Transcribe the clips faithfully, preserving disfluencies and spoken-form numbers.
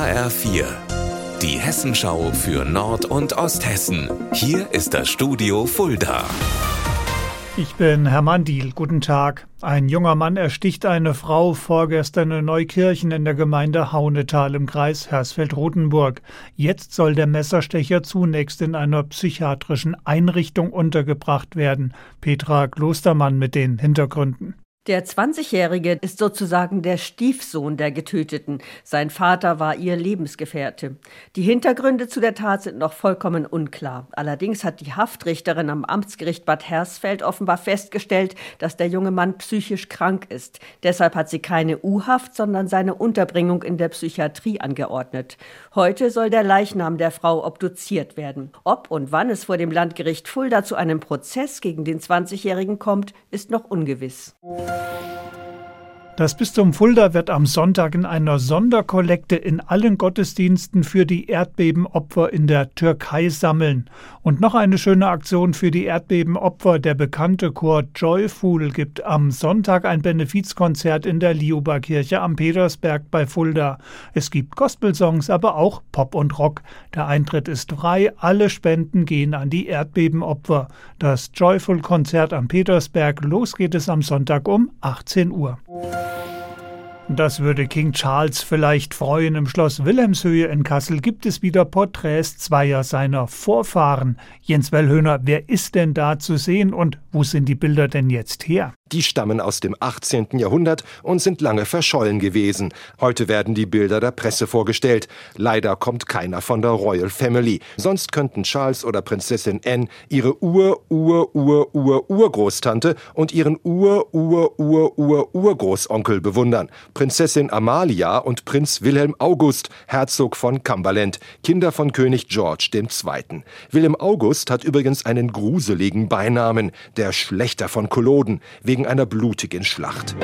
H R vier, die Hessenschau für Nord- und Osthessen. Hier ist das Studio Fulda. Ich bin Hermann Diehl. Guten Tag. Ein junger Mann ersticht eine Frau vorgestern in Neukirchen in der Gemeinde Haunetal im Kreis Hersfeld-Rotenburg. Jetzt soll der Messerstecher zunächst in einer psychiatrischen Einrichtung untergebracht werden. Petra Klostermann mit den Hintergründen. Der zwanzigjährige ist sozusagen der Stiefsohn der Getöteten. Sein Vater war ihr Lebensgefährte. Die Hintergründe zu der Tat sind noch vollkommen unklar. Allerdings hat die Haftrichterin am Amtsgericht Bad Hersfeld offenbar festgestellt, dass der junge Mann psychisch krank ist. Deshalb hat sie keine U-Haft, sondern seine Unterbringung in der Psychiatrie angeordnet. Heute soll der Leichnam der Frau obduziert werden. Ob und wann es vor dem Landgericht Fulda zu einem Prozess gegen den zwanzigjährigen kommt, ist noch ungewiss. Das Bistum Fulda wird am Sonntag in einer Sonderkollekte in allen Gottesdiensten für die Erdbebenopfer in der Türkei sammeln. Und noch eine schöne Aktion für die Erdbebenopfer. Der bekannte Chor Joyful gibt am Sonntag ein Benefizkonzert in der Liuba-Kirche am Petersberg bei Fulda. Es gibt Gospelsongs, aber auch Pop und Rock. Der Eintritt ist frei, alle Spenden gehen an die Erdbebenopfer. Das Joyful-Konzert am Petersberg, los geht es am Sonntag um achtzehn Uhr. Das würde King Charles vielleicht freuen. Im Schloss Wilhelmshöhe in Kassel gibt es wieder Porträts zweier seiner Vorfahren. Jens Wellhöhner, wer ist denn da zu sehen und wo sind die Bilder denn jetzt her? Die stammen aus dem achtzehnten Jahrhundert und sind lange verschollen gewesen. Heute werden die Bilder der Presse vorgestellt. Leider kommt keiner von der Royal Family. Sonst könnten Charles oder Prinzessin Anne ihre Ur-Ur-Ur-Ur-Urgroßtante und ihren Ur-Ur-Ur-Ur-Urgroßonkel bewundern. Prinzessin Amalia und Prinz Wilhelm August, Herzog von Cumberland, Kinder von König George der Zweite. Wilhelm August hat übrigens einen gruseligen Beinamen, der Schlächter von Culloden, wegen einer blutigen Schlacht.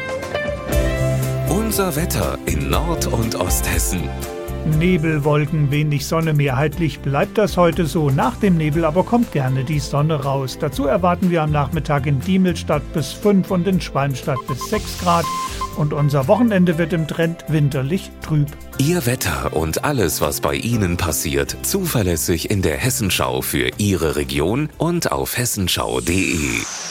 Unser Wetter in Nord- und Osthessen. Nebel, Wolken, wenig Sonne, mehrheitlich bleibt das heute so. Nach dem Nebel aber kommt gerne die Sonne raus. Dazu erwarten wir am Nachmittag in Diemelstadt bis fünf und in Schwalmstadt bis sechs Grad. Und unser Wochenende wird im Trend winterlich trüb. Ihr Wetter und alles, was bei Ihnen passiert, zuverlässig in der Hessenschau für Ihre Region und auf hessenschau punkt de.